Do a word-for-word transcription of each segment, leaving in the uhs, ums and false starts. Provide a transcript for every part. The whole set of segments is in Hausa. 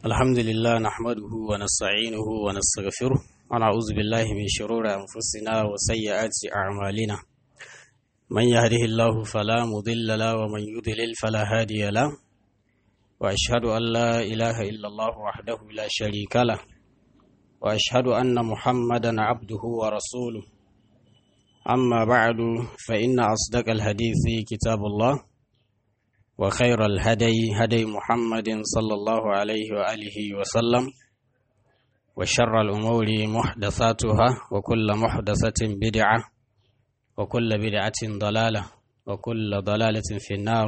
الحمد لله نحمده ونستعينه ونستغفره ونعوذ بالله من شرور أنفسنا وسيئات أعمالنا من يهده الله فلا مضل له ومن يضلل فلا هادي له وأشهد أن لا إله إلا الله وحده لا شريك له وأشهد أن محمدا عبده ورسوله أما بعد فإن أصدق الحديث كتاب الله وخير الهدي هدي محمد صلى الله عليه وآله وسلم وشر الأمور محدثاتها وكل محدثة بدعة وكل بدعة ضلالة وكل ضلالة في النار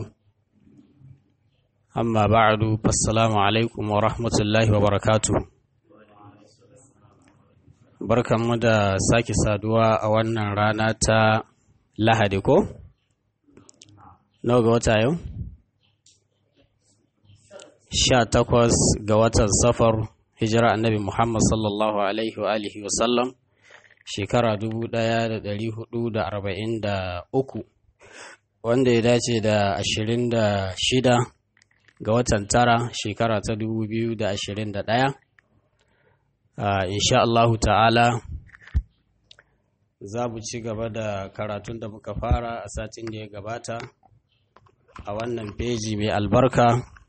أما بعد فالسلام عليكم ورحمة الله وبركاته بركة مدى ساكي سادوا أولنا رانا تا لهدكو نوغو تايو sha takwas ga watan safar hijira annabi Muhammad sallallahu alaihi wa alihi wa sallam shekara dubu ɗaya da ɗari hudu da arba'in da uku wanda ya dace da ashirin da shida ga watan tara shekara ta dubu biyu da ashirin da ɗaya. Uh, insha Allahu ta'ala za mu ci gaba da karatun da muka fara a satin da ya gabata a wannan feji mai albarka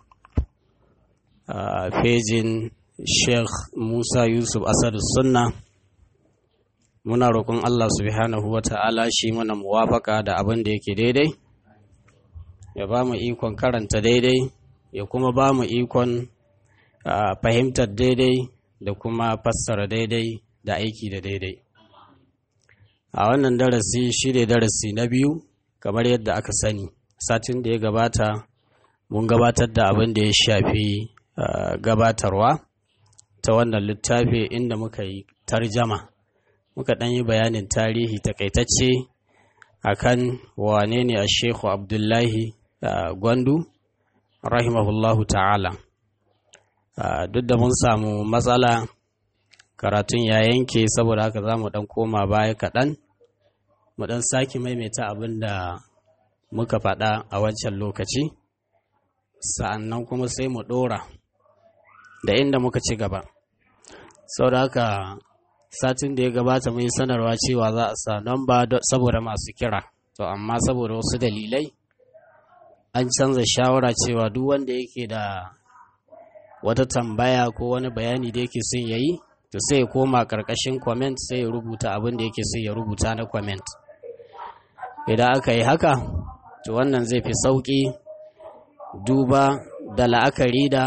a uh, fejin Sheikh Musa Yusuf Asadu Sunna. Muna roƙon Allah subhanahu wa ta'ala shi mana muwafaka da abin da yake daidai, ya ba mu ikon karanta daidai, ya kuma ba mu ikon uh, fahimtar daidai da kuma fassara daidai da aiki da daidai. A wannan darasi shi ne darasi na biyu kamar yadda aka sani. Satin da ya gabata mun gabatar da abin da ya shafi Uh, gabatarwa ta wannan littafi inda muka yi tarjama muka ɗan yi bayanin tarihi takaitacce akan wane ne a Sheikhu Abdullahi uh, Gwandu rahimahullahu ta'ala. Uh, duk da mun samu matsala karatun ya yanke, saboda haka za mu ɗan koma baya kaɗan mu ɗan sake maimaita abin da muka faɗa a wancan lokaci, sa'annan kuma sai mu ɗora da inda muka ci gaba. Sau da haka satin da ya gabata mun yi sanarwa cewa za a sa namba saboda masu kira, to amma saboda wasu dalilai an canza shawara cewa duk wanda yake da wata tambaya ko wani bayani da yake son yayi to sai ya koma karkashin comment sai ya rubuta abin da yake son ya rubuta na comment. Idan aka yi haka to wannan zai fi sauki duba da la'akari da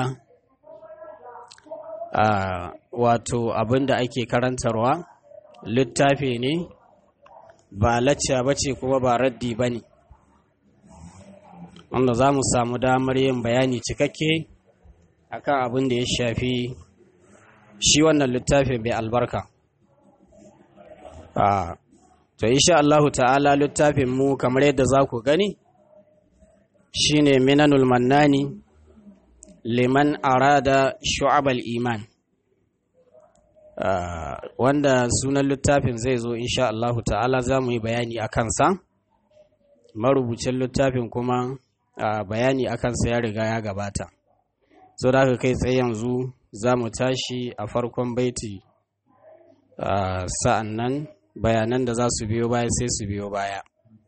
Uh, wato abin da ake karantarwa littafi ne, ba lacca ba ce kuma ba raddi ba ne, wanda za mu samu damar yin bayani cikakke akan abin da ya shafi shi wannan littafi mai albarka. Uh, to insha Allahu ta'ala littafin mu kamar yadda za ku gani shine Minanul Mannani liman arada shu'abal iman, uh, wanda sunan littafin zai zo insha Allahu ta'ala za mu yi bayani a kansa. Marubucin littafin kuma uh, bayani a kansa ya riga ya gabata, so da aka kai tsaye yanzu za mu tashi a farkon baiti, uh, sa'an nan bayanan da za su biyo baya sai su biyo baya.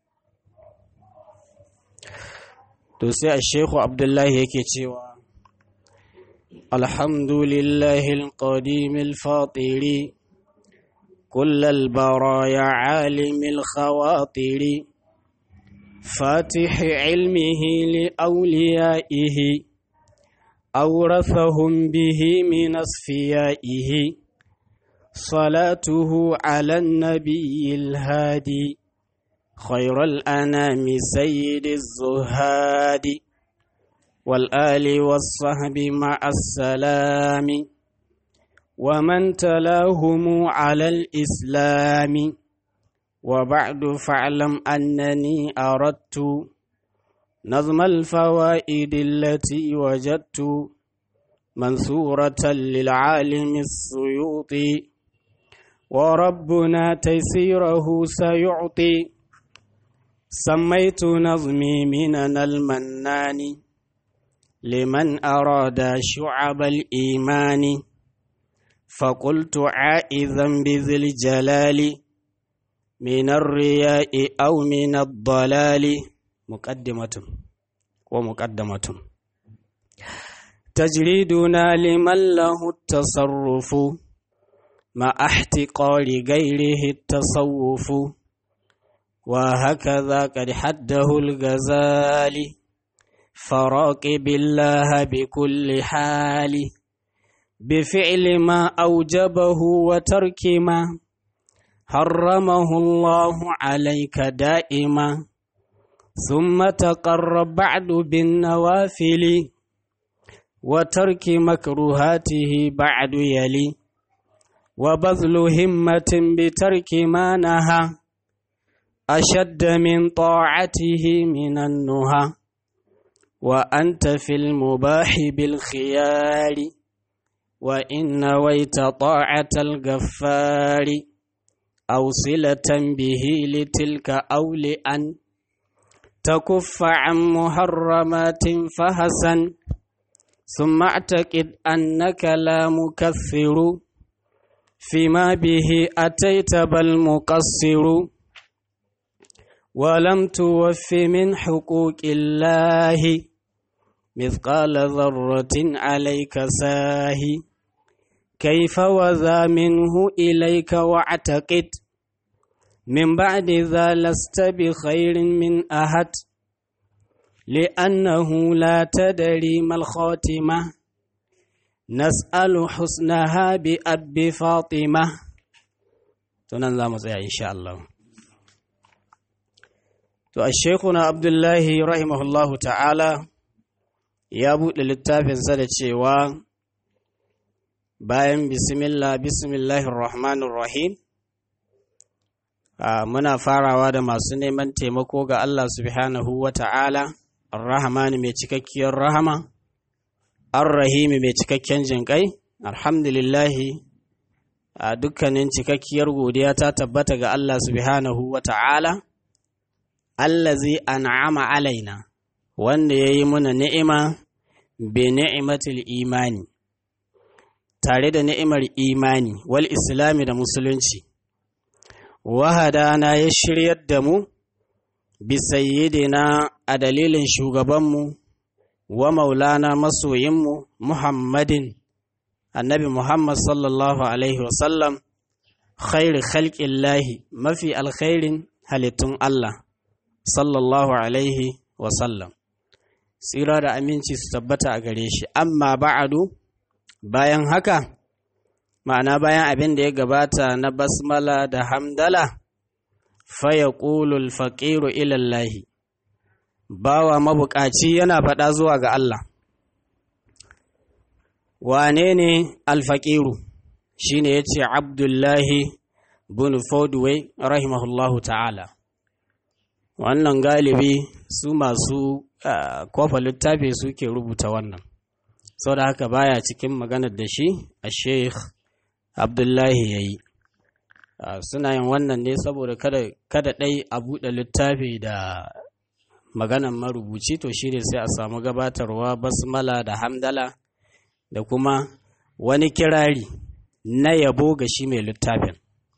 To sai a Sheikhu Abdullahi yake cewa الحمد لله القديم الفاطر كل البرايا عالم الخواطر فاتح علمه لأوليائه أورثهم به من أصفيائه صلاته على النبي الهادي خير الأنام سيد الزهاد والآل والصحب مع السلام ومن تلاهم على الإسلام. وبعد فاعلم أنني أردت نظم الفوائد التي وجدت منثورة للعالم السيوطي، وربنا تيسيره سيعطي. سميت نظمي منن المنان لمن أراد شعب الإيمان فقلت عائذا بذي الجلال من الرياء أو من الضلال. مقدمة ومقدمة. تجريدنا لمن له التصرف مع احتقار غيره التصوف، وهكذا قد حده الغزالي فراقب الله بكل حال بفعل ما أوجبه وترك ما حرمه الله عليك دائما، ثم تقرب بعد بالنوافل وترك مكروهاته بعد يلي، وبذل همة بترك ما نهى أشد من طاعته من النهى، وأنت في المباح بالخيار وإن نويت طاعة الغفار، أو صلة به لتلك أو لأن تكف عن محرمات فحسن، ثم اعتقد أنك لا مكثر فيما به أتيت بل مقصر، ولم توف من حقوق الله مثقال ذرة عليك ساهي، كيف وذا منه إليك واعتقد من بعد ذا لست بخير من أحد، لأنه لا تدري ما الخاتمة نسأل حسنها بأب فاطمة. تنظم إن شاء الله. To Sheikhuna Abdullahi rahimahullahu ta'ala ya buɗe littafinsa da cewa bayan bismillah bismillahir rahmanir rahim, muna farawa da masu neman taimako ga Allah subhanahu wa ta'ala, ar-rahman mai cikakkiyar rahama, ar-rahim mai cikakken jinƙai. Alhamdulillahi, a dukkanin cikakkiyar godiya ta tabbata ga Allah subhanahu wa ta'ala, allazi an'ama alaina, wanda ya yi muna ni'ima bi ni'imatul imani, tare da ni'imar imani wal islami da musulunci, wahadana ya shiryar da mu bi sayyidina a dalilin shugabanmu wa maulana masoyinmu Muhammadin, annabi Muhammad sallallahu alaihi wasallam, khairi khalqillahi, mafi alkhairin halittun Allah sallallahu alaihi wasallam, tsira da aminci su tabbata a gare shi. Amma ba'adu, bayan haka, ma'ana bayan abin da ya gabata na basmala da hamdala, fa yaqulu al-faqiru ila Allah, bawa mabukaci yana faɗa zuwa ga Allah. Wane ne al-faqiru? Shine yace Abdullahi bin Fodway rahimahullahu ta'ala. Wannan galibi su masu kofa littafi suke rubuta wannan, sau da haka baya cikin maganar da shi a Sheikh Abdullahi ya yi. Suna yin wannan ne saboda kada ɗai a buɗe littafi da maganar marubuci, to shi ne sai a samu gabatarwa basmala da hamdala da kuma wani kirari na yabo ga shi mai littafin.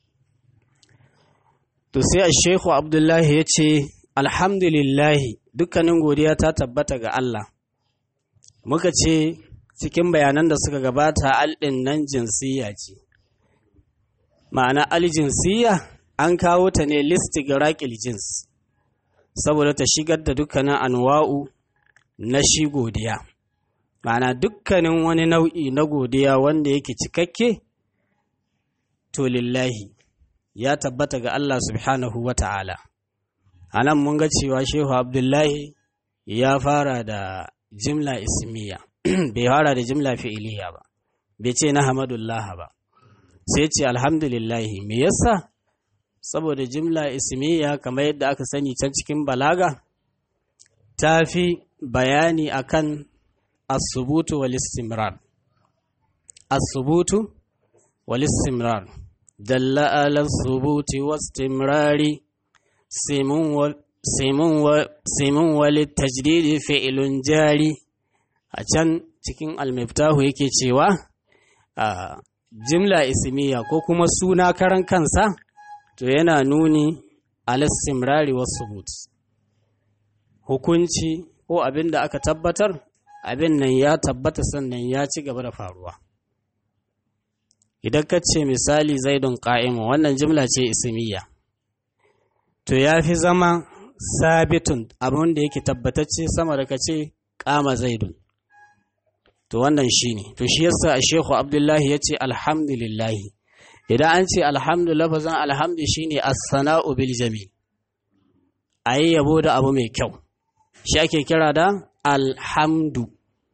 To sai a Sheikhu Abdullahi ya ce, Alhamdulillahi, dukkanin godiya ta tabbata ga Allah. Muka ce cikin bayanan da suka gabata al'in nan jinsiya ce. Ma'ana aljinsiya an kawo ta ne listigraqil jins, saboda ta shigar da dukkanin anwa'u na shi godiya. Ma'ana dukkanin wani nau'i na godiya wanda yake cikakke, to lillahi. Ya tabbata ga Allah subhanahu wa ta'ala. A nan mun ga cewa Shehu Abdullahi ya fara da jimla ismiya, bai fara da jimla fi'iliya ba, bai ce na hamadullah ba, sai ce alhamdulillahi. Me yasa? Saboda jimla ismiya kamar yadda aka sani can cikin balaga, ta fi bayani akan as-subutu wal istimrar. As-subutu wal istimrar. دل على الثبوت واستمرار سمو سمو سمو وللتجديد فعل جاري a can cikin almiftahu yake cewa a jimla ismiya ko kuma suna karan kansa to yana nuni alassimrari wasu but hukunci ko abin da aka tabbatar abin nan ya tabbata sannan ya ci gaba da faruwa. Idan ka ce misali zaidun qa'imun wannan jimla ce ismiya to ya fi zama sabitun abin da yake tabbatacce sama da ka ce qama zaidun. To wannan shi ne, to shi yasa a Shehu Abdullahi ya ce alhamdulillahi, idan an ce alhamdu lafazan alhamdu shi ne as-sana'u bil jami, a yi yabo da abu mai kyau, shi ake kira da alhamdu.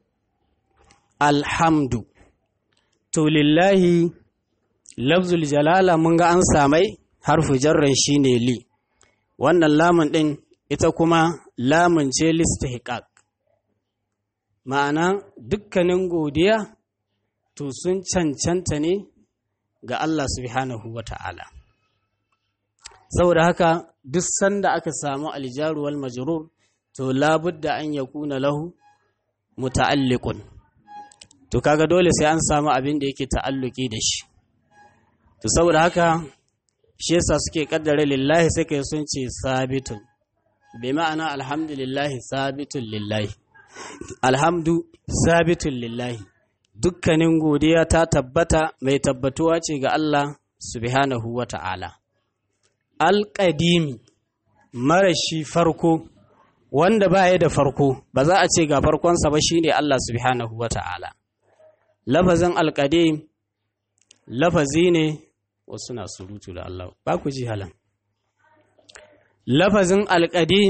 Alhamdu. To lillahi lafzul jalala mun ga an samai harfu jarran shi ne li, wannan lamun ɗin ita kuma lamun ce listihqaq. Ma'ana dukkanin godiya to sun cancanta ne ga Allah subhanahu wa ta'ala. Saboda haka duk sanda aka samu aljaru wal majrur to labudda an yakuna lahu muta'alliqun. To kaga dole sai an samu abin da yake ta'alluki da shi. To saboda haka shi yasa suke kaddara lillahi sai kai sun ce sabitun. Bi ma'ana alhamdulillahi sabitun lillahi. Alhamdu sabitun lillahi, dukkanin godiya ta tabbata mai tabbatuwa ce ga Allah subhanahu wa ta'ala. Alƙadimi marashi farko wanda ba ya da farko ba za a ce ga farkonsa ba shine Allah subhanahu wa ta'ala. Lafazin alƙadim lafazi ne wasu na surutu da Allah ba ku ji halan. Lafazin alƙadim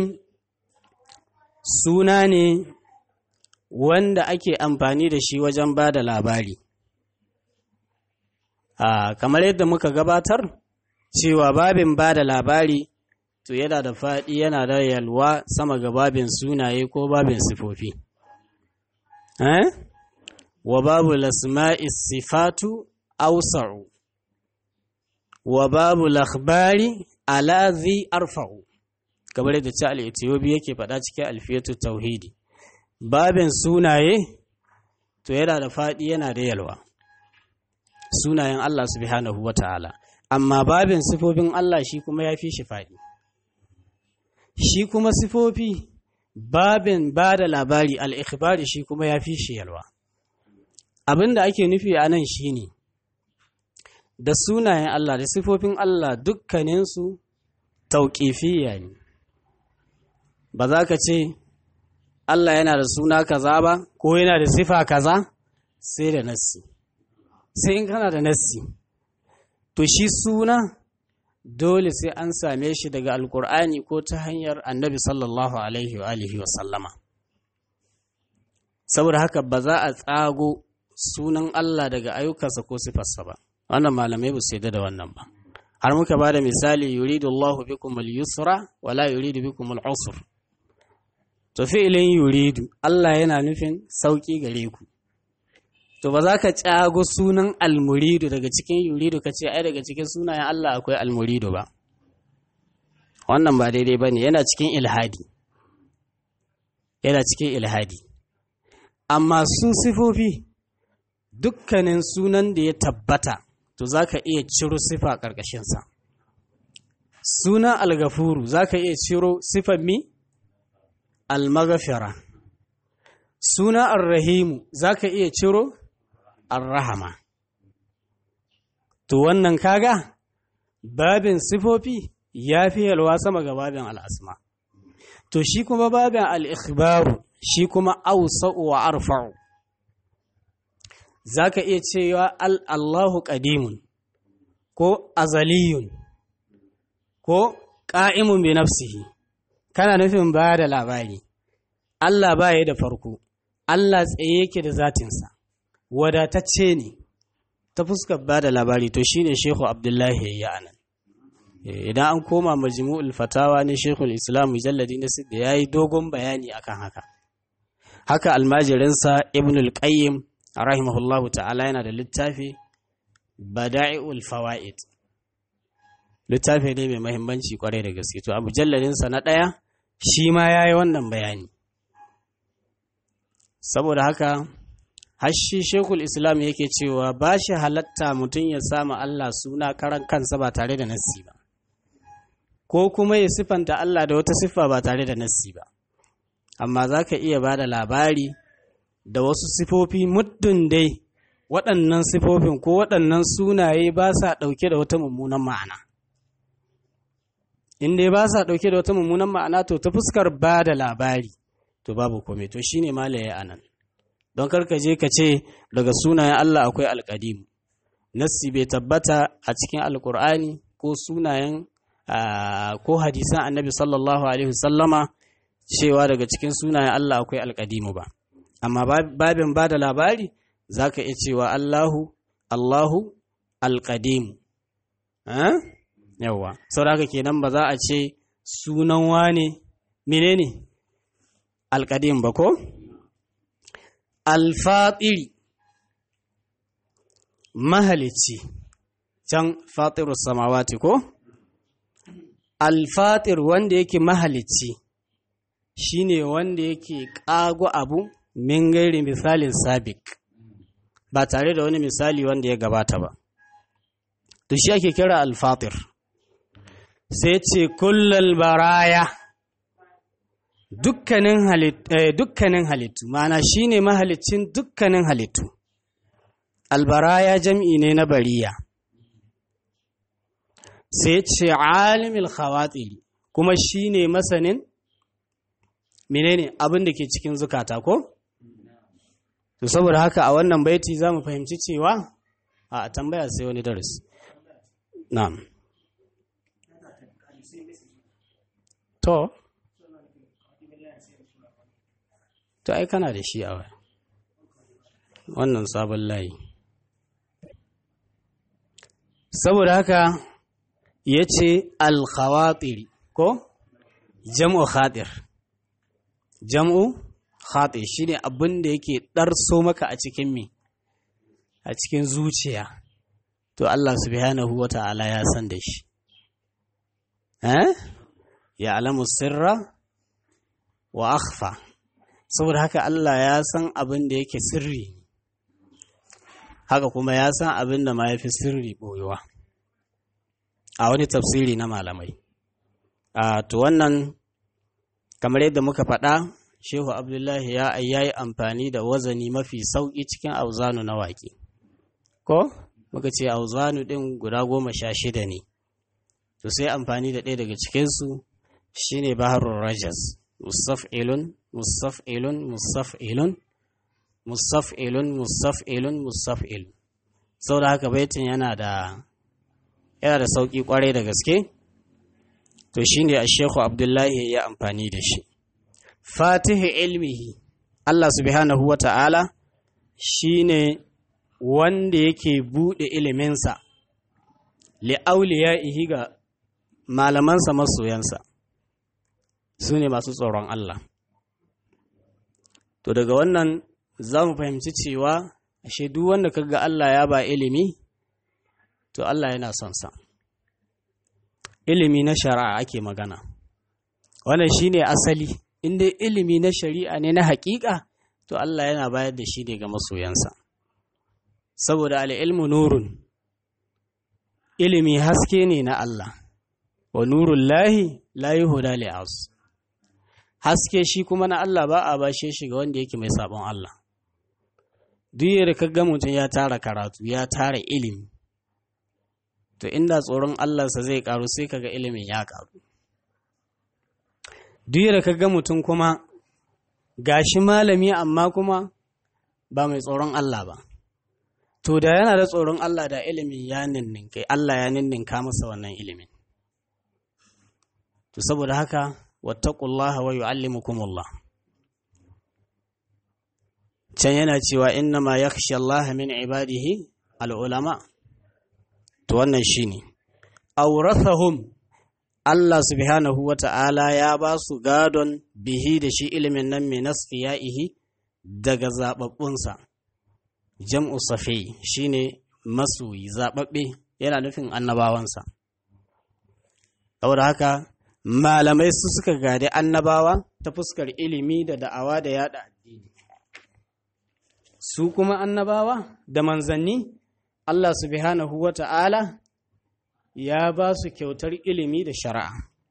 suna ne wanda ake amfani da shi wajen ba da labari. A kamar yadda muka gabatar cewa babin ba da labari to yana da faɗi yana da yalwa sama ga babin sunaye ko babin sifofi. Eh? Wa babu lasma'i sifatu awsa'u wa babu lakhbari ala zi arfa'u kamar yadda ce al-Ethiopi yake faɗa cikin alfiyatu tauhidi. Babin sunaye to yana da faɗi yana da yalwa sunayen Allah subhanahu wa ta'ala, amma babin sifofin Allah shi kuma ya fi shi faɗi. Shi kuma sifofi babin ba da labari al-ikhbari shi kuma ya fi shi yalwa. Abin da ake nufi a nan shi ne da sunayen Allah da sifofin Allah dukkaninsu tauƙifiyya ne. Ba za ka ce Allah yana da suna kaza ba ko yana da sifa kaza sai da nassi. Sai in kana da nassi. To shi suna dole sai an same shi daga Alƙur'ani ko ta hanyar Annabi sallallahu alaihi wa alihi wa sallama. Saboda haka ba za a tsago sunan Allah daga ayyukansa ko sifarsa ba. Wannan malamai ba su yarda da wannan ba. Har muka ba da misali yuridu Allahu bikum al-yusra wa la yuridu bikum al-usra. To fi'ilin yuridu Allah yana nufin sauki gare ku. To ba za ka cago sunan al-muridu daga cikin yuridu ka ce ai daga cikin sunayen Allah akwai al-muridu ba. Wannan ba daidai bane, yana cikin ilhadi. Yana cikin ilhadi. Amma su sifofi dukkanin sunan da ya tabbata to za ka iya ciro sifa ƙarƙashinsa. Sunan al-gafuru za ka iya ciro sifar mi? Al-maghfira. Sunan ar-rahimu za ka iya ciro ar-rahama. To wannan kaga babin sifofi ya fi yalwa sama ga babin al-asma. To shi kuma babin al-ikhbaru shi kuma awsa'u wa arfa'u. Za ka iya cewa Allahu ƙadimun ko azaliyun ko ƙa'imun bi nafsihi, kana nufin ba da labari. Allah ba ya da farko, Allah tsaye yake da zatinsa, wadatacce ne ta fuskar ba da labari. To shi ne Shehu Abdullahi ya yi anan. Idan an koma majmu'ul fatawa ne Shehul Islam mujalladi na sidda ya yi dogon bayani akan haka. Haka almajirinsa Ibnul Qayyim rahimahullahu ta'ala yana da littafi Bada'i'ul Fawaid. Littafi ne mai mahimmanci kwarai da gaske. To a mujalladinsa na ɗaya shi ma ya yi wannan bayani. saboda haka hashi shekul islam yake cewa ba shi halatta mutum ya sama Allah suna karan kansa ba tare da nassi ba, ko kuma ya sifanta Allah da wata siffa ba tare da nassi ba, amma za ka iya ba da labari da wasu sifofi muddin dai waɗannan sifofin ko waɗannan sunaye ba sa ɗauke da wata mummunan ma'ana. In dai ba sa ɗauke da wata mummunan ma'ana to ta fuskar ba da labari to babu kome, to shine malaye anan. Don karka je ka ce daga sunayen Allah akwai alƙadimu, nassi bai tabbata a cikin alƙur'ani ko sunayen ko hadisan annabi sallallahu alaihi wasallama cewa daga cikin sunayen Allah akwai alƙadimu ba, amma babin ba da labari za ka iya cewa Allahu Allahu alƙadimu. Yawwa, sau da haka kenan ba za a ce sunan wane menene alƙadim ba ko? Alfatiri mahalicci, can fatiru samawati ko? Alfatir wanda yake mahalicci shine wanda yake ƙago abu min gairi misalin sabik ba tare da wani misali wanda ya gabata ba, to shi ake kira alfatir. Sai ce kullal baraya dukkanin halittu, eh, dukkanin halittu ma'ana shine mahalicin dukkanin halittu. Albaraya jam'i ne na bariya. Sai ce alimul khawatiri kuma shine masanin menene abin da ke cikin zukata ko? To saboda haka a wannan baiti za mu fahimci cewa a tambaya sai wani darasi. Na'am. To, to ai kana da shi a wannan sabon layi. Saboda haka ya ce alkhawatiri ko jam'u khatir. Jam'u khatir shi ne abin da yake ɗarso maka a cikin mi, a cikin zuciya. To Allah subhanahu wa ta'ala ya san da shi. Eh? Ya alamu sirra wa akhfa. Saboda haka Allah ya san abin da yake sirri, haka kuma ya san abin da ma ya fi sirri ɓoyewa a wani tafsiri na malamai. A to wannan kamar yadda muka faɗa, Shehu Abdullahi ya yi amfani da wazani mafi sauƙi cikin auzanu na waƙe. Ko? Muka ce auzanu ɗin guda goma sha shida ne. To sai amfani da ɗaya daga cikinsu shi ne Baharul Rajaz. Mustaf'ilun, mustaf'ilun, mustaf'ilun, mustaf'ilun, mustaf'ilun, mustaf'ilun. Sau da haka baitin yana da yana da sauƙi ƙwarai da gaske. To shi ne a Shehu Abdullahi ya amfani da shi. Fatihi ilmihi, Allah subhanahu wa ta'ala shi ne wanda yake buɗe iliminsa li'auliya'ihi ga malamansa masoyansa, su ne masu tsoron Allah. To daga wannan za mu fahimci cewa ashe duk wanda kaga Allah ya ba ilimi, to Allah yana son sa. Ilimi na shari'a ake magana. Wannan shine asali. In dai ilimi na shari'a ne na haƙiƙa, to Allah yana bayar da shi ne ga masoyansa. Saboda al-ilmu nurun, ilimi haske ne na Allah. Wa nurul lahi la yuhda li'as. Haske shi kuma na Allah ba a bashe shi ga wanda yake mai sabon Allah. Duk yadda kaga mutum ya tara karatu, ya tara ilimi, to inda tsoron Allahnsa zai karu sai kaga ilimin ya karu. Duk yadda kaga mutum kuma gashi malami amma kuma ba mai tsoron Allah ba, to da yana da tsoron Allah da ilimin ya ninninka, Allah ya ninninka masa wannan ilimin. To saboda haka wattaqullaha wa yu'allimukumullah. Can yana cewa innama yakhsha Allah min ibadihi al-ulama. To wannan shine awrathahum, Allah subhanahu wa ta'ala ya ba su gadon bihi da shi ilimin nan mai nasfiyaihi daga zababbunsa. Jam'u safi shine masoyi zababbe, yana nufin annabawansa. Saboda haka malamai su suka gadi annabawa ta fuskar ilimi da da'awa da yada addini. su kuma annabawa da manzanni Allah subhanahu wa ta'ala ya ba su kyautar ilimi da shari'a.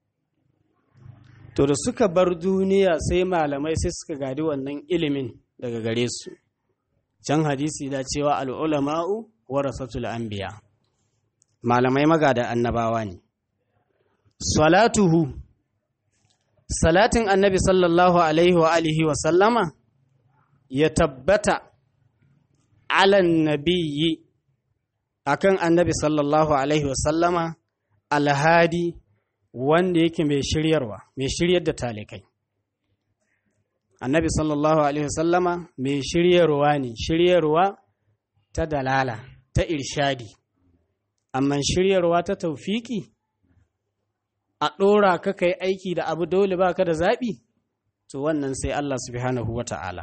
To da suka bar duniya sai malamai sai suka gadi wannan ilimin daga gare su. Can hadisi da cewa al'ulama'u warasatul anbiya. Malamai magada annabawa ne. Salatuhu, salatin annabi sallallahu alaihi wa alihi wa sallama ya tabbata alan nabiyyi akan annabi sallallahu alaihi wa sallama alhadi wanda yake mai shiryarwa, mai shiryar da talikai. Annabi sallallahu alaihi wa sallama mai shiryarwa ne, shiryarwa ta dalala, ta irshadi, amma shiryarwa ta taufiki a ɗora ka kai aiki da abu dole ba ka da zaɓi, to wannan sai Allah subhanahu wa ta'ala.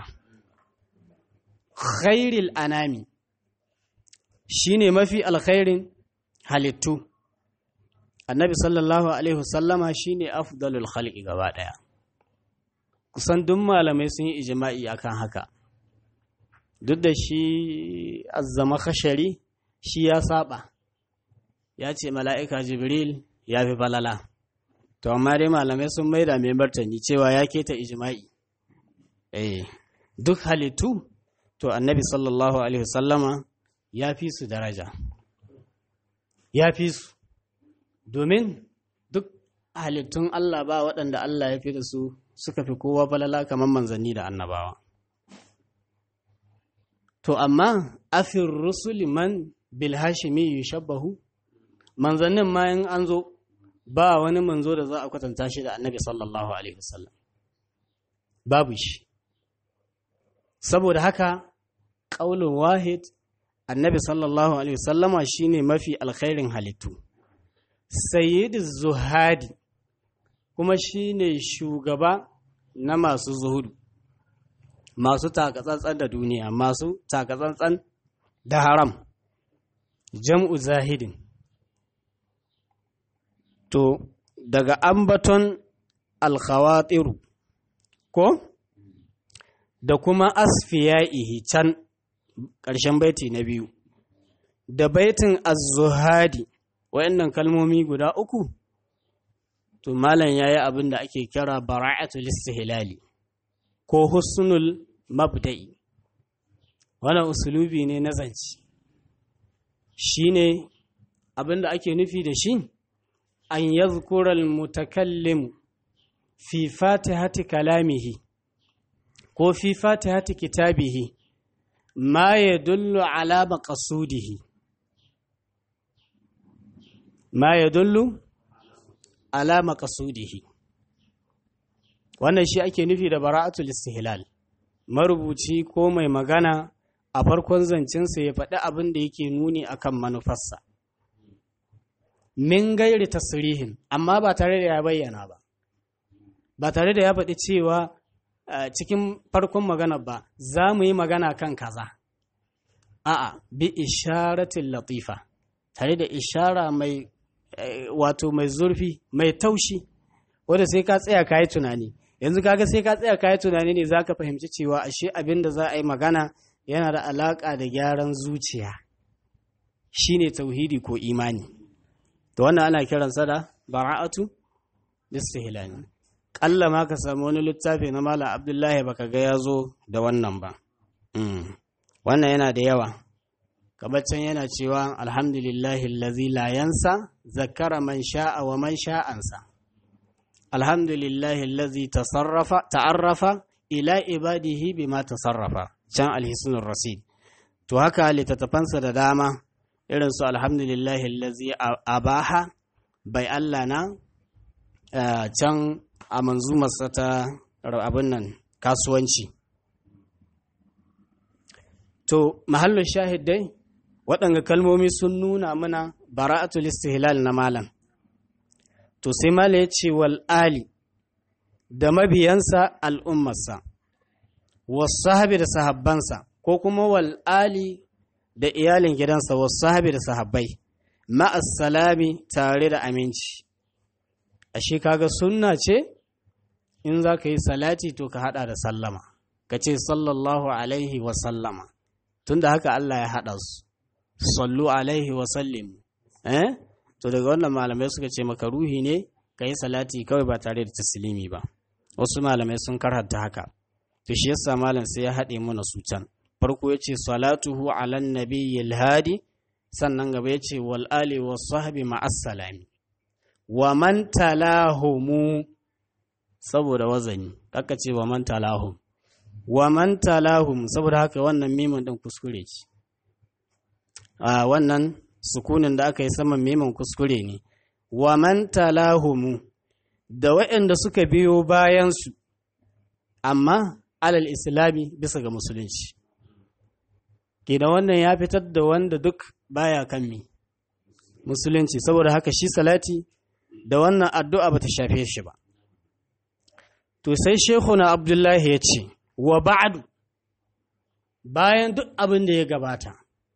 Khairil anami shi ne mafi alkhairin halittu. Annabi sallallahu Alaihi wasallama shi ne afdalul khalqi gaba ɗaya. Kusan duk malamai sun yi ijima'i akan haka. Duk da shi azzama khashari shi ya saba, ya ce mala'ika Jibril ya fi falala. To, amma dai malamai sun maida mai martani cewa ya keta ijima'i. Eh, duk halittu, to, annabi sallallahu Alaihi wasallama ya fi su daraja. Ya fi su, domin duk halittun Allah ba waɗanda Allah ya fi da su suka fi kowa falala kamar manzanni da annabawa. To, amma, afin rusuli man bilhashimi yushabbahu, manzannin ma in an zo, ba wani manzo da za a kwatanta shi da annabi sallallahu alaihi wasallam babu shi saboda haka qaulun wahid annabi sallallahu alaihi wasallama shine mafi alkhairin halittu sayyidiz zuhadi kuma shine shugaba na masu zuhudu masu takatsantsan da duniya masu takatsantsan da haram jam'u zahidin. To, daga ambaton alkhawatiru, ko? Da kuma asfiya'ihi can ƙarshen baiti na biyu, da baitin az-zuhadi, waɗannan kalmomi guda uku, to, malam ya yi abin da ake kira bara'atul istihlali, ko husnul mabda'i. Wannan usulubi ne na zance, shi ne abin da ake nufi da shi, أن يذكر المتكلم في فاتحة كلامه أو في فاتحة كتابه ما يدل على مقصوده ما يدل على مقصوده wannan shi ake nufi da bara'atul istihlal marubuci ko mai magana a farkon zancensa ya faɗi abin da yake nuni akan manufarsa min gairi tasirihin amma ba tare da ya bayyana ba ba tare da ya faɗi cewa cikin farkon magana ba za mu yi magana kan kaza a'a bi isharatin latifa tare da ishara mai wato mai zurfi mai taushi wanda sai ka tsaya ka yi tunani yanzu kaga sai ka tsaya ka yi tunani ne za ka fahimci cewa ashe abin da za a yi magana yana da alaƙa da gyaran zuciya shine tauhidi ko imani. To wannan ana kiransa da bara'atu istihlali. Kalla ma ka samu wani littafi na Malam Abdullahi baka ga ya zo da wannan ba. Wannan yana da yawa. Kabacin yana cewa alhamdulillahi allazi la yansa zakara man sha'a wa man sha'ansa. Alhamdulillahi allazi tasarrafa ta'arrafa ila ibadihi bima tasarrafa. Can alhisnur rasid. To haka littattafansa da dama irin su alhamdulillahi allazi abaha bai Allah na can a manzumarsa ta abin nan kasuwanci. To mahallin shahid dai waɗanga kalmomi sun nuna mana bara'atul istihlal na malam. To sai malam ya ce wal ali da mabiyansa al'ummarsa wasu sahabi da sahabbansa ko kuma wal ali da iyalin gidansa wasu sahabi da sahabbai ma'as salami tare da aminci. Ashe kaga sunna ce in za ka yi salati to ka hada da sallama ka ce sallallahu alaihi wa sallama tunda haka Allah ya haɗa su sallu alaihi wa sallim eh to daga wannan malamai suka ce makaruhi ne ka yi salati kawai ba tare da taslimi ba wasu malamai sun karhanta haka to shi yasa malam sai ya haɗe mana su can farko ya ce salatuhu ala nabiyyil hadi sannan gaba ya ce wal ali was sahbi ma'as salami wa man talahumu saboda wazani aka ce wa man talahum wa man talahum saboda haka wannan mimin din kuskure ce a wannan sukunin da aka yi saman mimin kuskure ne wa man talahumu da waɗanda suka biyo bayan su amma alal islami bisa ga musulunci kenan wannan ya fitar da wanda duk baya kan mi musulunci saboda haka shi salati da wannan addu'a bata shafe shi ba to sai shekuna abdullahi ya ce wa ba'du bayan duk abin da ya gabata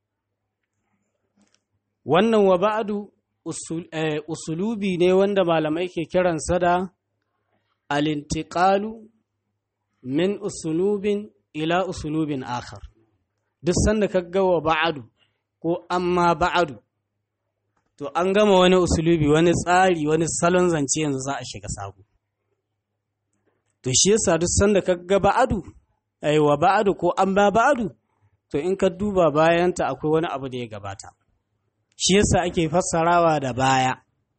wannan wa ba'du usul, eh, usulubi ne wanda malamai ke kiransa da al-intiqalu min usulubin ila usulubin akhar duk sanda ka ga wa ba'adu ko amma ba'adu to an gama wani usulubi wani tsari wani salon zance yanzu za a shiga sabo to shi yasa duk sanda ka ga ba'adu ai wa ba'adu ko amma ba'adu to in ka duba bayanta akwai wani abu da ya gabata shi yasa ake fassarawa da baya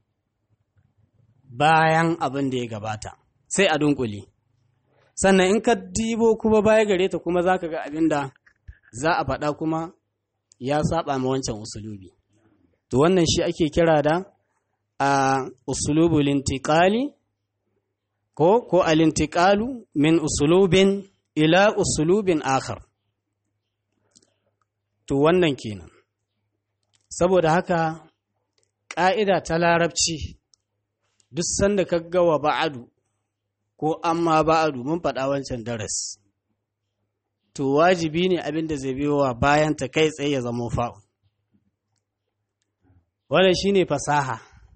bayan abin da ya gabata sai a dunkule sannan in ka dibo kuma baya gare ta kuma za ka ga abin da za a faɗa kuma ya saba ma wancan usulubi to wannan shi ake kira da a usulubul intiqali ko ko al-intiqalu min usulubin ila usulubin akhar to wannan kenan saboda haka ƙa'ida ta larabci duk sanda ka ga wa ba'adu ko amma ba'adu mun faɗa wancan daras to wajibi ne abin da zai biyo wa bayan ta kai tsaye ya zama fa'u wannan shine fasaha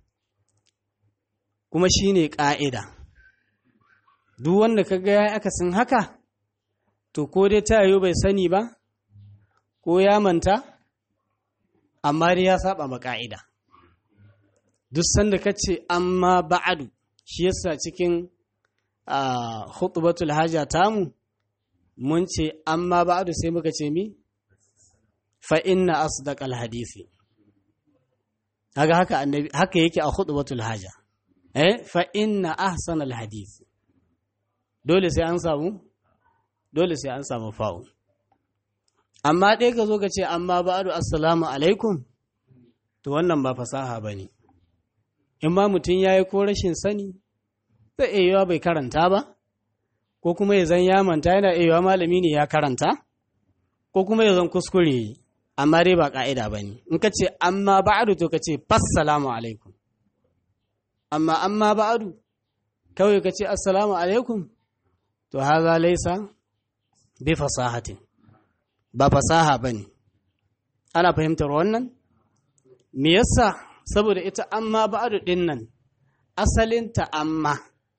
kuma shine ƙa'ida duk wanda ka ga ya akasin haka to ko dai ta yiwu bai sani ba ko ya manta amma dai ya saba ma ƙa'ida duk sanda ka ce amma ba'adu shi yasa cikin a khutbatul haja tamu mun ce amma ba'du sai muka ce mi fa inna asdaqal hadisi kaga haka annabi haka yake a khutbatul haja eh fa inna ahsanal hadisi dole sai an samu dole sai an samu fa'u amma dai ka zo ka ce amma ba'du assalamu alaikum to wannan ba fasaha bane in ma mutun yayi ko rashin sani zai iya yiwa bai karanta ba ko kuma ya zan ya manta yana iya yiwa malami ne ya karanta ko kuma ya zan kuskure amma dai ba ka'ida ba ne in ka ce amma ba'adu to ka ce fassalamu alaikum amma amma ba'adu kawai ka ce assalamu alaikum to haza laisa bi fasahatin ba fasaha ba ne ana fahimtar wannan me yasa saboda ita amma ba'adu din nan asalinta amma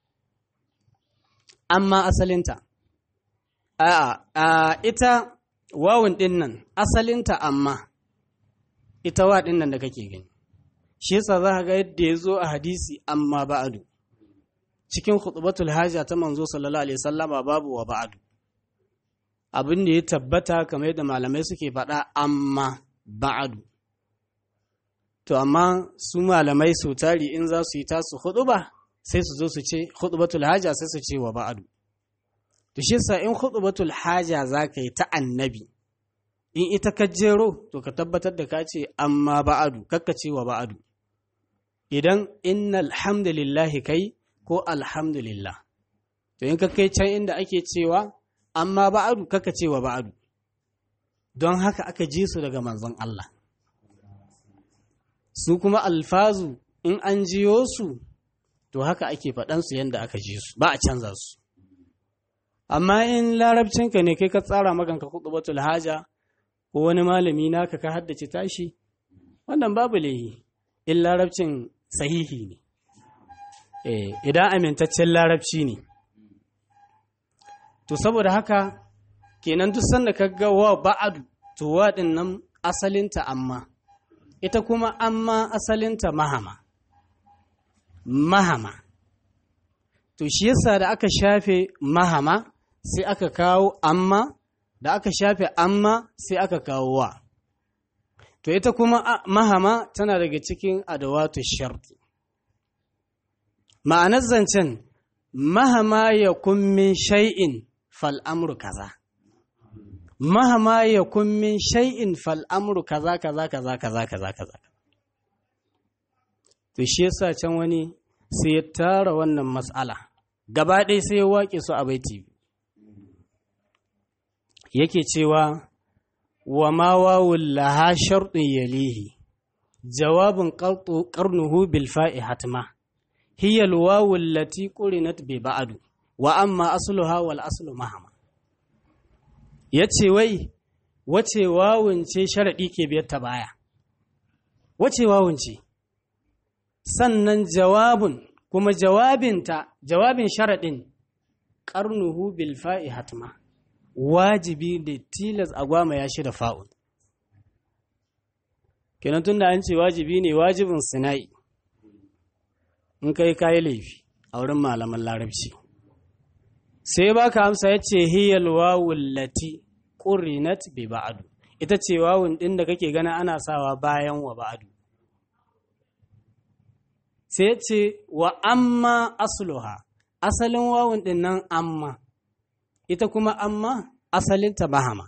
amma asalinta a ita wawun ɗin nan asalinta amma ita wa ɗin nan da kake gani shi yasa za ka ga yadda ya zo a hadisi amma ba'adu cikin khutbatul haja ta manzo sallallahu alaihi wasallama babu wa ba'adu abin da ya tabbata kamar yadda malamai suke faɗa amma ba'adu to amma su malamai su tari in za su yi tasu khutba sai su zo su ce khutbatul haja sai su ce wa ba'adu to shi yasa in khutbatul haja zaka yi ta annabi in ita ka jero to ka tabbatar da ka ce amma ba'adu kakka ce wa ba'adu idan innal hamdalillahi kai ko alhamdulillah to in ka kai can inda ake cewa amma ba'adu kakka ce wa ba'adu don haka aka ji su daga manzon Allah su kuma alfazu in an jiyo su to haka ake faɗansu yadda aka ji su ba a canza su amma in larabcinka ne kai ka tsara maganka khutbatul haja ko wani malami naka ka haddace tashi wannan babu laihi in larabcin sahihi ne eh idan amintaccen larabci ne to saboda haka kenan duk sanda ka ga wa ba'adu to to waɗin nan asalinta amma ita kuma amma asalinta mahama mahama to shi yasa da aka shafe mahama sai aka kawo amma da aka shafe amma sai aka kawo wa to ita kuma mahama tana daga cikin adawatu sharti ma'anar zancen mahama ya kun min shay'in fal amru kaza mahama ya kun min shay'in fal amru kaza kaza kaza kaza kaza kaza to shi yasa can wani sai ya tara wannan mas'ala gaba ɗaya sai ya waƙe su a baiti yake cewa wa ma wawul laha shartun yalihi jawabun qarnuhu bil fa'i hatma hiya al wawu allati qurinat bi ba'du wa amma asluha wal aslu mahama yace wai wace wawun ce sharadi ke biyar ta baya wace wawun ce sannan jawabun kuma jawabinta jawabin sharadin qarnuhu bil fa'i hatma wajibi da tilas a gwama ya shi da fa'ul kenan tun da an ce wajibi ne wajibin sina'i in kai kayi laifi a wurin malaman larabci sai baka amsa ya ce hiyal wawul lati ƙurinat bi ba'adu ita ce wawun ɗin da kake gana ana sawa bayan wa ba'adu sai ya ce wa amma asluha asalin wawun ɗin nan amma ita kuma amma asalinta bahama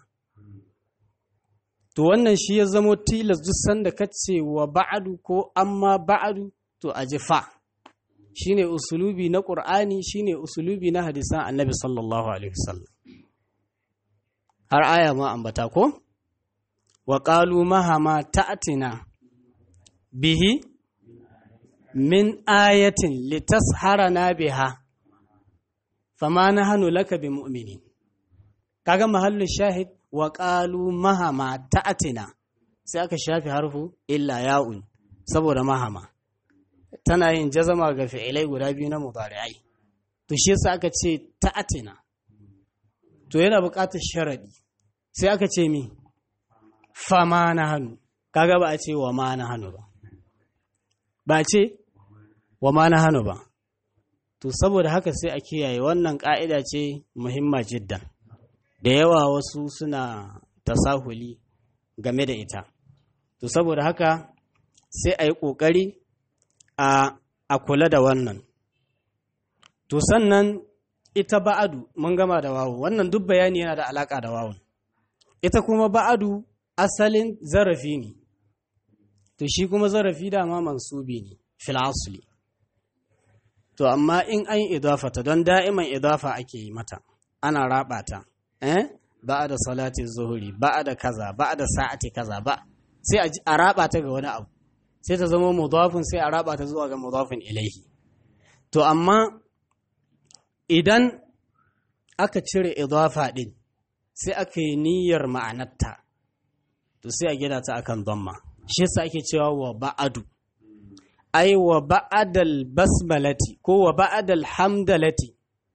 to wannan shi ya zamo tilas duk sanda ka ce wa ba'adu ko amma ba'adu to a ji fa shine usulubi na qur'ani shine usulubi na hadisan annabi sallallahu alaihi wasallam har aya ma ambata ko wa qalu mahama ta'tina bihi min ayatin litasharana biha fama nahnu laka bimu'minin kaga mahallin shahid wa qalu mahama ta'tina sai aka shafi harfu illa ya'un saboda mahama tana yin jazama ga fi'ilai guda biyu na mudari'ai to shi yasa aka ce ta'tina to yana buƙatar sharadi sai aka ce mi fama nahnu kaga ba a ce wa ma nahnu ba ba ce wa ma nahnu ba to saboda haka sai a kiyaye wannan ƙa'ida ce muhimma jiddan da yawa wasu suna tasahuli game da ita to saboda haka sai a yi ƙoƙari a kula da wannan to sannan ita ba'adu mun gama da wawu wannan duk bayani yana da alaƙa da wawun ita kuma ba'adu asalin zarafi ne to shi kuma zarafi dama mansubi ne fil asli to amma in an yi idafata don da'iman idafa ake yi mata ana raba ta eh ba da salati zuhuri ba da kaza ba da sa'ati kaza ba sai a raba ta ga wani abu sai ta zama mudafin sai a raba ta zuwa ga mudafin ilaihi to amma idan aka cire idafa din sai aka yi niyyar ma'anarta to sai a gida ta akan dhamma shi yasa ake cewa wa ba'adu ai wa ba'adal basmalati ko wa ba'adal hamdalati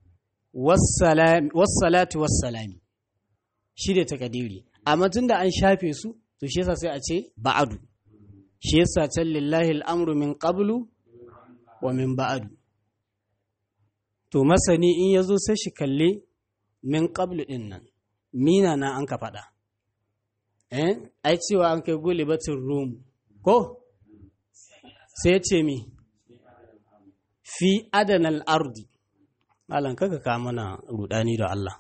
wassalati wassalami shi da takadiri amma tunda an shafe su to shi yasa sai a ce ba'adu shi yasa can lillahi al'amru min qablu wa min ba'adu to masani in yazo sai shi kalle min qablu din nan mina na an ka faɗa eh ai cewa an kai gulibatin rum ko sai ce mi fi adanal ardi malan kaga ka mana rudani da Allah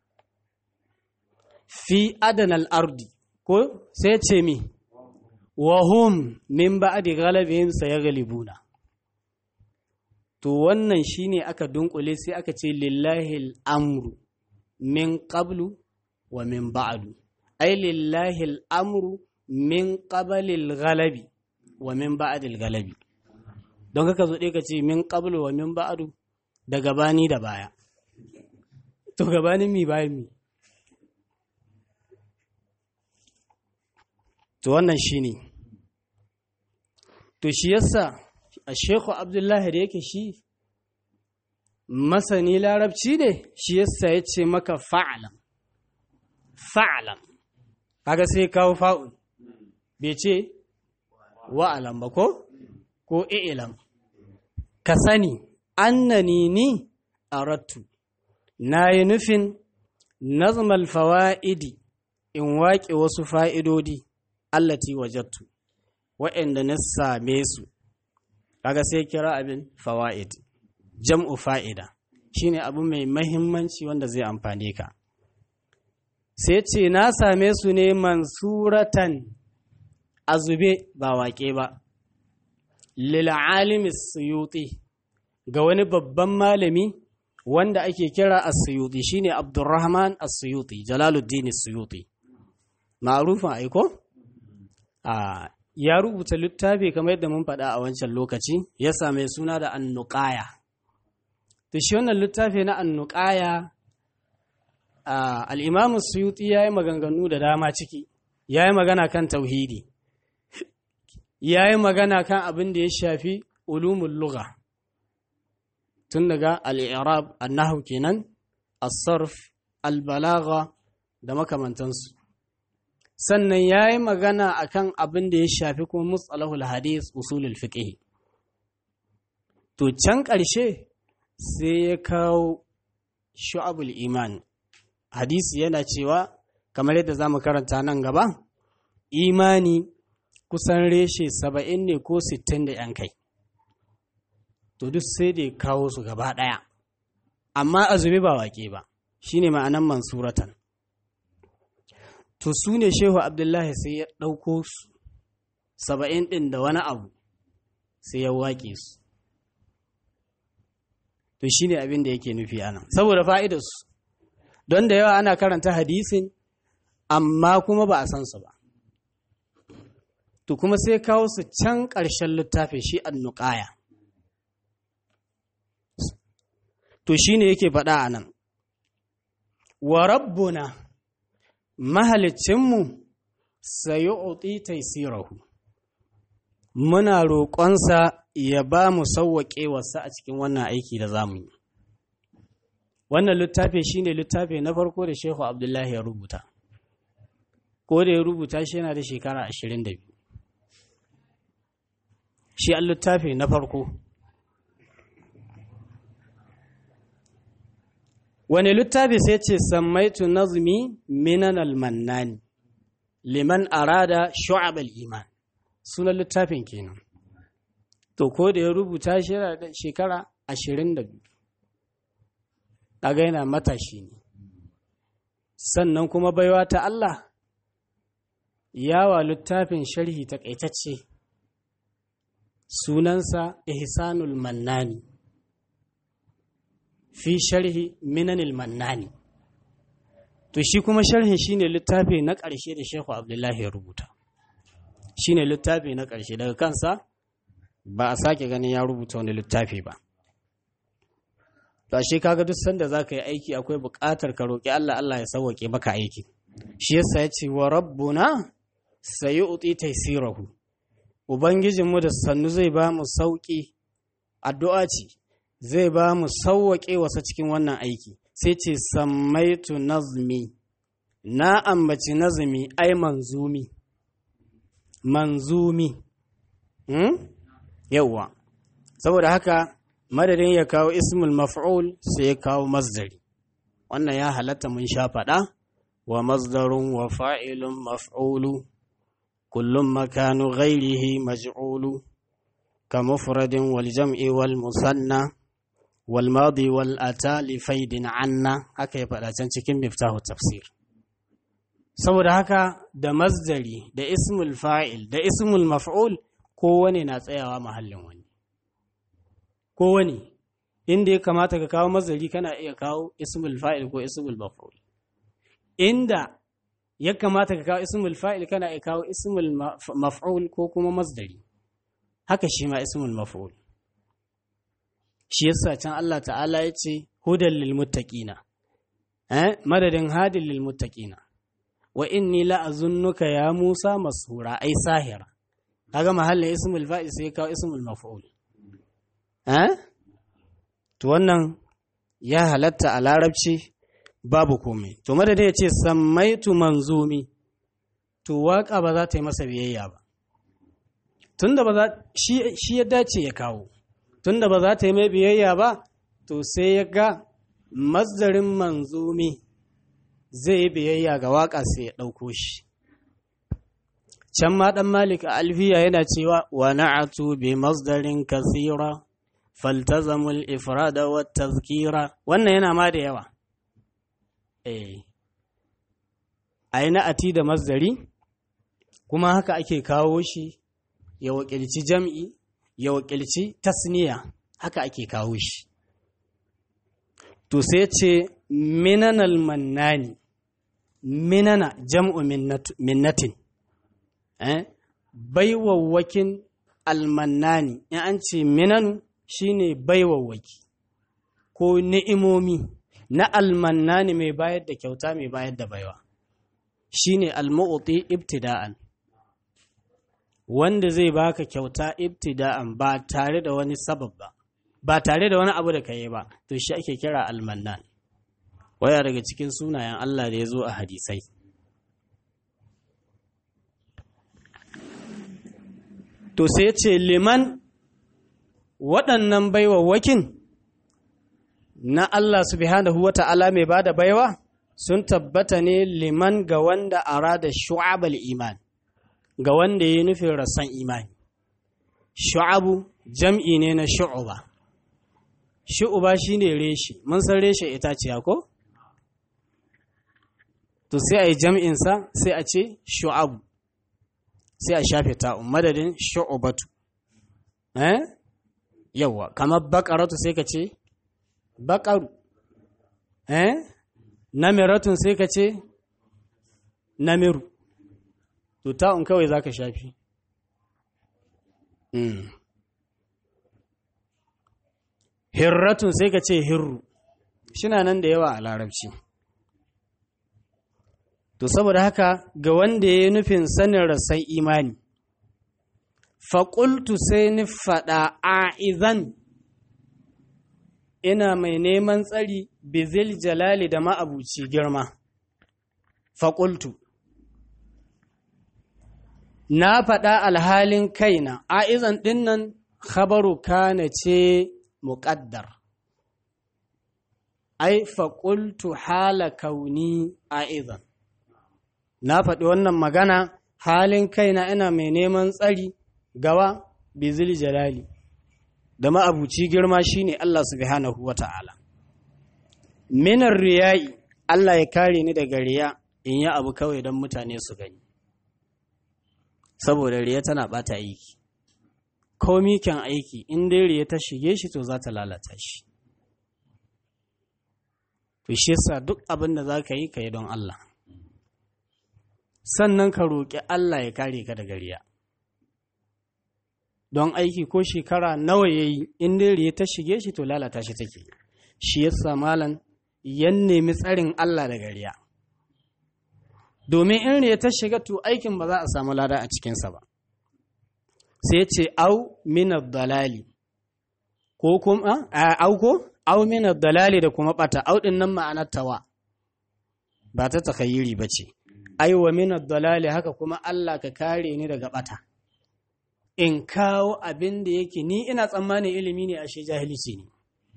fi adanal ardi ko sai ce mi wa hum min ba'di ghalabihim sayaghlibuna to wannan shine aka dunkule sai aka ce lillahi al-amru min qablu wa min ba'du ay lillahi al-amru min qabli al-ghalabi wa min ba'dil galabi don kaka zo dai ka ce min qablu wa min ba'du da gabani da baya to gabanin mi bayan mi to wannan shine to shi yasa a Sheikhu Abdullahi da yake shi masani larabci ne shi yasa ya ce maka fa'alam fa'alam kaga sai kawo fa'un bai ce wa'alam ba ko ko i'lam ka sani annani ni arattu na yi nufin nazmal fawa'idi in waƙe wasu fa'idodi allati wajattu waɗanda na same su kaga sai kira abin fawa'id jam'u fa'ida shine abu mai mahimmanci wanda zai amfane ka sai ce na same su ne mansuratan azube ba waƙe ba lil alimi suyuti ga wani babban malami wanda ake kira as-suyuti shine Abdurrahman as-Suyuti Jalaluddin as-Suyuti ma'rufin aiko a ya rubuta littafi kamar yadda mun faɗa a wancan lokaci ya same suna da An-Nuqaya to shi wannan littafi na An-Nuqaya al-Imam as-Suyuti yayi maganganu da dama ciki yayi magana kan tauhidi yayi magana kan abin da ya shafi ulumul lugha tun daga al-i'rab an-nahw kenan as-sarf al-balagha da makamantansu sannan yayi magana akan abin da ya shafi kuma mustalahul hadith usulul fiqh to can ƙarshe sai ya kawo shu'abul iman hadisi yana cewa kamar yadda zamu karanta nan gaba imani kusan reshe saba'in ne ko sittin da yan kai to duk sai da ya kawo su gaba ɗaya amma azumi ba waƙe ba shine ma'anan mansuratan to su ne shehu abdullahi sai ya ɗauko su saba'in ɗin da wani abu sai ya waƙe su to shine abin da yake nufi anan saboda fa'idarsu don da yawa ana karanta hadisin amma kuma ba a san su ba to kuma sai kawo su can ƙarshen littafin shi An-Nuqaya to shine yake faɗa a nan wa rabbuna mahalicinmu sayu'ti taysirahu muna roƙonsa ya ba mu sauwaƙe wasa a cikin wannan aiki da zamu yi wannan littafi shine littafi na farko da Shehu Abdullahi ya rubuta ko da ya rubuta shi yana da shekara ashirin da biyu shi al littafi na farko wani littafi sai ce sammaitu nazmi minan al-mannani liman arada shu'ab al-iman sunan littafin kenan to ko da ya rubuta shi yana da shekara ashirin da biyu kaga yana matashi ne sannan kuma baiwa ta Allah yawa littafin sharhi takaitacce sunansa ihsanul mannani fi sharhi minanil mannani to shi kuma sharhin shine littafi na ƙarshe da Shehu Abdullahi ya rubuta shine littafi na ƙarshe daga kansa ba a sake ganin ya rubuta wani littafi ba to shi kaga duk sanda zaka yi aiki akwai buƙatar ka roki Allah Allah ya sauke maka aiki shi yasa yace wa rabbuna sayu'ti taysirahu ubangijinmu da sannu zai ba mu sauki addu'a ce zai ba mu sauwaƙe wasa cikin wannan aiki sai ce sammaitu nazmi na ambaci nazmi ai manzumi manzumi hmm? yawwa saboda haka madadin ya kawo ismul maf'ul sai ya kawo masdari wannan ya halatta mun sha faɗa wa masdarun wa fa'ilun maf'ulu kullum makanu ghairihi maj'ulu ka mufradin wal jam'i wal musanna wal madi wal ata li faidin anna haka ya faɗa can cikin miftahu tafsir saboda haka da masdari da ismul fa'il da ismul maf'ul kowane na tsayawa mahallin wani kowane inda ya kamata ka kawo masdari kana iya kawo ismul fa'il ko ismul maf'ul inda ya kamata ka kawo ismul fa'il kana iya kawo ismul maf'ul ko kuma masdari haka shi ma ismul maf'ul shi yasa can Allah ta'ala ya ce hudan lil muttaqina eh madadin hadin lil muttaqina wa inni la azunnuka ya Musa mashura ai sahira kaga mahallin ismul fa'il sai kawo ismul maf'ul eh to wannan ya halatta a larabci babu komai to madadin ya ce sammaitu manzumi to waƙa ba za ta yi masa biyayya ba tunda ba za shi shi ya dace ya kawo tunda ba za ta yi mai biyayya ba to sai ya ga masdarin manzumi zai yi biyayya ga waƙa sai ya ɗauko shi can ma ɗan malik a alfiya yana cewa wa na'atu bi masdarin kasira faltazamul ifrada wa tazkira wannan yana ma da yawa eh ai na'ati da masdari kuma haka ake kawo shi ya wakilci jam'i ya wakilci tasniya haka ake kawo shi to sai ce minanal mannani minana jam'u minnatin eh baiwawwakin almannani in an ce minanu shine baiwawwaki ko ni'imomi na almannani mai bayar da kyauta mai bayar da baiwa shine almu'ti ibtida'an wanda zai baka kyauta ibtida'an ba tare da wani sabab ba ba tare da wani abu da kai ba to shi ake kira almannan waya daga cikin sunayen Allah da ya zo a hadisai to sai ce liman waɗannan baiwawakin na Allah subhanahu wa ta'ala mai ba da baiwa sun tabbata ne liman ga wanda arada shu'abal iman ga wanda ya nufin rassan imani shu'abu jam'i ne na shu'uba shu'uba shine reshe mun san reshe itaciya ko to sai a yi jam'insa sai a ce shu'abu sai a shafe ta'un madadin shu'ubatu eh yawa kamar baƙaratu sai ka ce baƙaru eh namiratun sai ka ce namiru to ta'un kawai za ka shafi mm. hirratun sai ka ce hirru shina nan da yawa a larabci to saboda haka ga wanda ya yi nufin sanin rassan imani faƙultu sai ni faɗa a'izan ina mai neman tsari bizil jalali da ma'abuci girma faƙultu na faɗa alhalin kaina a'izan ɗin nan khabaru kana ce muƙaddar ai faƙultu hala kauni a'izan na faɗi wannan magana halin kaina ina mai neman tsari gawa bizil jalali da ma'abuci girma shine Allah subhanahu wata'ala minar riya'i Allah ya kare ni daga riya in yi abu kawai don mutane su gani saboda riya tana bata aiki komi kyan aiki in dai riya ta shige shi to za ta lalata shi to shi yasa duk abin da za ka yi ka yi don Allah sannan ka roƙi Allah ya kare ka daga riya don aiki ko shekara nawa ya yi in dai riya ta shige shi to lalata shi take shi yasa malam yan nemi tsarin Allah daga riya domin in riya ta shiga to aikin ba za a samu lada a cikinsa ba sai ce au minad dalali ko kuma au ko au minad dalali da kuma bata au din nan ma'anar tawa ba ta takayyiri bace ai wa minad dalali haka kuma Allah ka kare ni daga bata in kawo abin da yake ni ina tsammanin ilimi ne ashe jahilci ne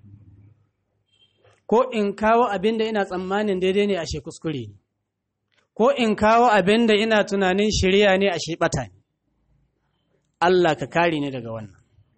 ko in kawo abin da ina tsammanin daidai ne ashe kuskure ne ko in kawo abin da ina tunanin shirya ne ashe bata ne Allah ka kare ni daga wannan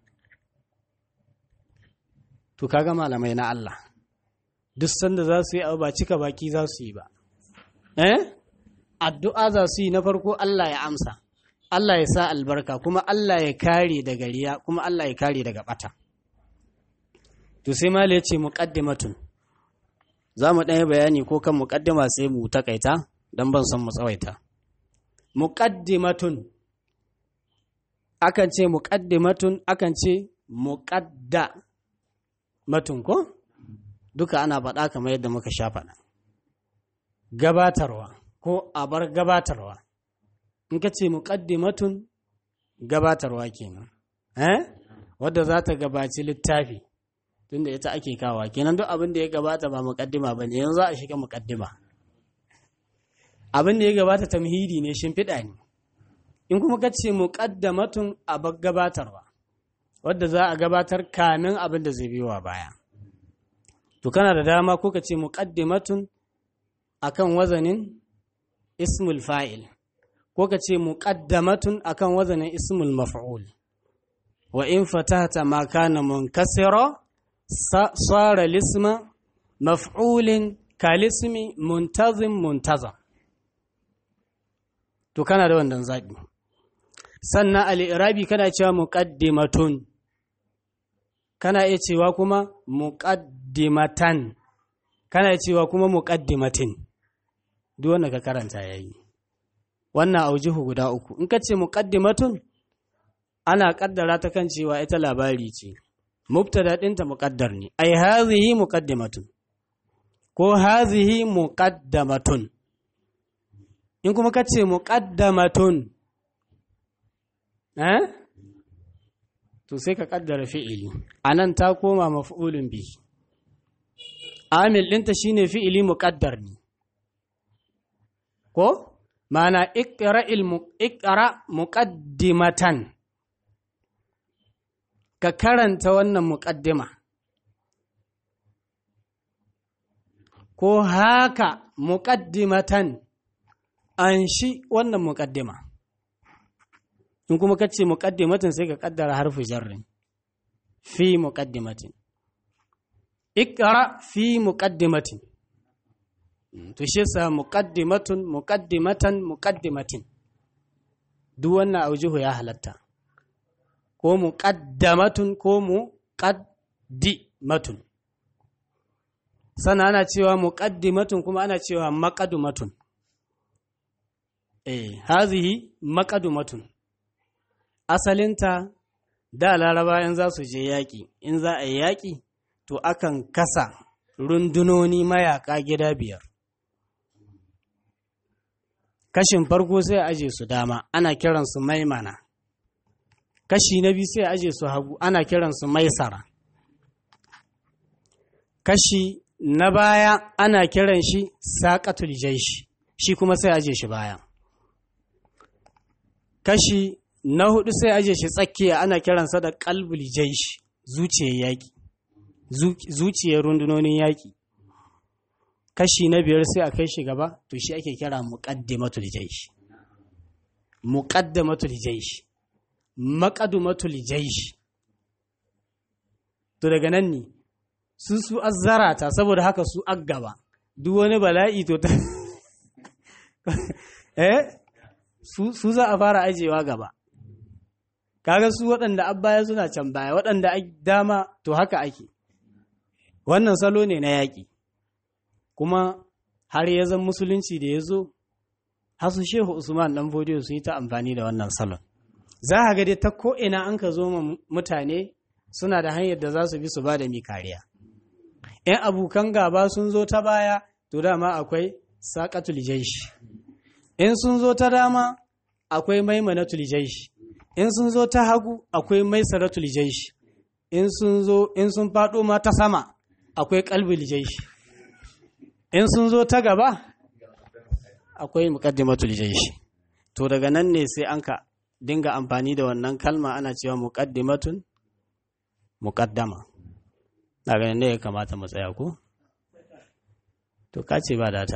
to kaga malamai na Allah duk sanda za su yi abu ba cika baki za su yi ba eh addu'a za su yi na farko Allah ya amsa Allah ya sa albarka kuma Allah ya kare daga riya kuma Allah ya kare daga bata to sai mala yace muqaddimatun za mu ɗaya bayani ko kan muqaddima sai mu takaita dan ban san mu tsawaita muqaddimatun akan ce muqaddimatun akan ce muqaddamatun ko duka ana faɗa kamar yadda muka sha faɗa gabatarwa ko abar gabatarwa in ka ce muqaddimatun gabatarwa kenan eh wadda za ta gabaci littafi tunda ita ake kawa kenan duk abin da ya gabata ba muqaddima bane yanzu za a shiga muqaddima abin da ya gabata tamhidi ne shimfiɗa ne in kuma ka ce muqaddamatun a gabatarwa wadda za a gabatar kamin abin da zai biyowa baya to kana da dama ko ka ce muqaddimatun akan wazanin ismul fa'il ko ka ce muqaddamatun akan wazanin ismul maf'ul wa in fatahta ma kana munkasira sara lisma maf'ulin kalismi muntazim muntazam to kana da wannan zaɓi sannan al-i'rabi kana cewa muqaddimatun kana iya cewa kuma muqaddimatan kana iya cewa kuma muqaddimatin duk wanda ka karanta yayi wannan aujihu guda uku in ka ce muqaddimatun ana kaddara ta kan cewa ita labari ce mubtada ɗinta muqaddar ne ai hazihi muqaddimatun ko hazihi muqaddamatun in kuma ka ce muqaddamatun eh to sai ka kaddara fi'ili anan ta koma maf'ulun bi amil ɗinta shine fi'ili muqaddar ne ko ma'ana iqra'il iqra muqaddimatan ka karanta wannan muqaddima ko haka muqaddimatan an shi wannan muqaddima in kuma kace muqaddimatin sai ka kaddara harfu jarrin fi muqaddimatin iqra fi muqaddimatin to shi yasa muqaddimatun muqaddimatan muqaddimatin duk wannan aujihu ya halatta ko muqaddamatun ko muqaddimatun sannan ana cewa muqaddimatun kuma ana cewa maqadumatun eh hazihi maqadumatun asalinta da laraba in za su je yaƙi in za a yi yaƙi to akan kasa rundunoni mayaƙa gida biyar kashin farko sai a aje su dama ana kiransu maimana kashi na biyu sai a aje su hagu ana kiransu maisara kashi na baya ana kiran shi saƙatul jaishi shi kuma sai aje shi baya kashi na hudu sai aje shi tsakiya ana kiransa da qalbul jaishi zuciyar yaƙi zuciyar rundunonin yaƙi kashi na biyar sai a kai shi gaba to shi ake kira muqaddimatul jaish muqaddamatul jaish maqadumatul jaish to daga nan ne su su azzarata saboda haka su aggaba duk wani bala'i to ta eh su su za a fara ajewa gaba kaga su waɗanda abbaya suna can baya waɗanda dama to haka ake wannan salo ne na yaƙi kuma har ya zan musulunci da ya zo hasu shehu usman dan fodiyo su yi ta amfani da wannan salon za a ga dai ta ko'ina an ka zo mutane suna da hanyar da za su bi su ba da mi kariya ‘yan abokan gaba sun zo ta baya to dama akwai saƙatul jaishi in sun zo ta dama akwai maimanatul jaishi in sun zo ta hagu akwai maisaratul jaishi in sun zo in sun faɗo ma ta sama akwai qalbul jaishi in sun zo ta gaba akwai muqaddimatul jaishi to daga nan ne sai an ka dinga amfani da wannan kalma ana cewa muqaddimatun muqaddama daga nan ne ya kamata mu tsaya ko to kace ba data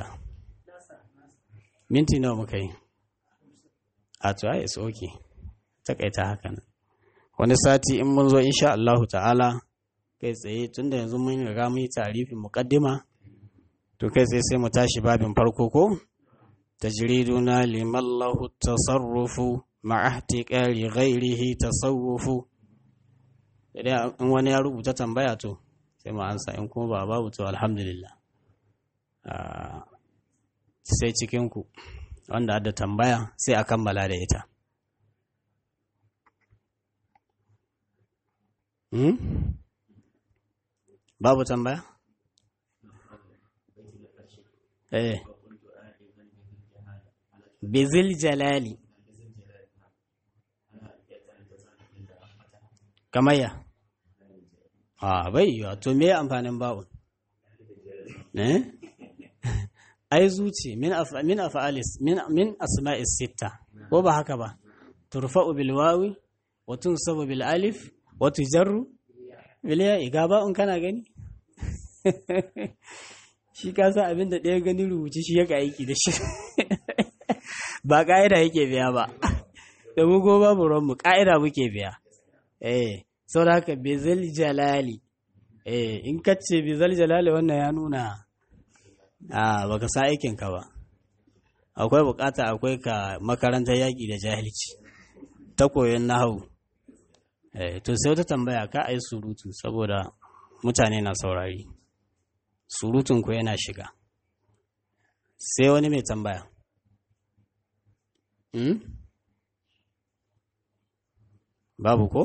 minti nawa muka yi a to ai it's okay takaita haka nan wani sati in mun zo insha Allah ta'ala kai tsaye tunda yanzu mun riga mun yi tarifin muqaddima to kai tsaye sai mu tashi babin farko ko tajriduna limallahu tasarrufu ma'a ihtiqari ghairihi tasawufu idan in wani ya rubuta tambaya to sai mu ansa in kuma ba babu to alhamdulillah sai cikin ku wanda da tambaya sai a kammala da ita hmm? babu tambaya eh bizil jalali kamaya a bai yiwa to me amfanin ba'un eh ai zuci min min af'alis min min asma'is sitta ko ba haka ba turfa'u bil wawi wa tunsabu bil alif wa tujarru bil ya'i gaba in kana gani shi ka san abin da ɗaya gani rubuci shi yake aiki da shi ba ka'ida yake biya ba da mu go babu ranmu ka'ida muke biya eh saboda haka bizal jalali eh in kace bizal jalali wannan ya nuna a baka sa aikin ka ba akwai bukata akwai ka makarantar yaki da jahilci ta koyon nahwu eh to sai wata tambaya ka ai surutu saboda mutane na saurari surutun ku yana shiga sai wani mai tambaya hmm? babu ko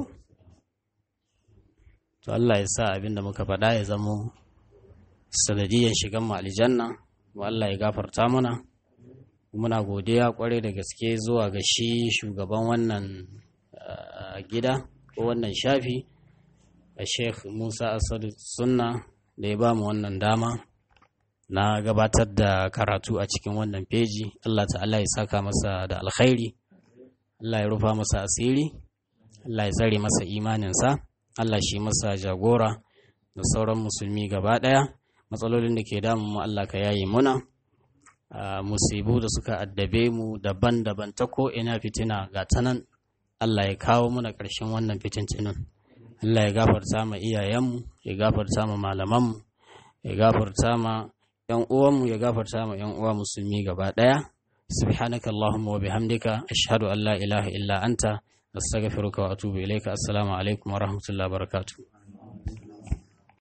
to Allah ya sa abinda muka faɗa ya zamo sanadiyyar shigan mu aljanna wa Allah ya gafarta mana muna godiya kwarai da gaske zuwa ga shi shugaban wannan gida ko wannan shafi a Sheikh Musa Asadu Sunna da ya ba mu wannan dama na gabatar da karatu a cikin wannan feji. Allah ta'ala ya saka masa da alkhairi, Allah ya rufa masa asiri, Allah ya tsare masa imaninsa, Allah shi masa jagora da sauran musulmi gaba ɗaya. Matsalolin da ke damun mu Allah ka yayi muna, musibu da suka addabe mu daban-daban ta ko ina fitina ga tanan Allah ya kawo muna ƙarshen wannan fitintinin. Allah ya gafarta ma iyayenmu, ya gafarta ma malamanmu, ya gafarta ma ‘yan uwanmu, ya gafarta ma ‘yan uwa musulmi gaba ɗaya. Subhanaka Allahumma wa bihamdika ashhadu an la ilaha illa anta astaghfiruka wa atubu ilayka. Assalamu alaikum wa rahmatullahi wa barakatuh.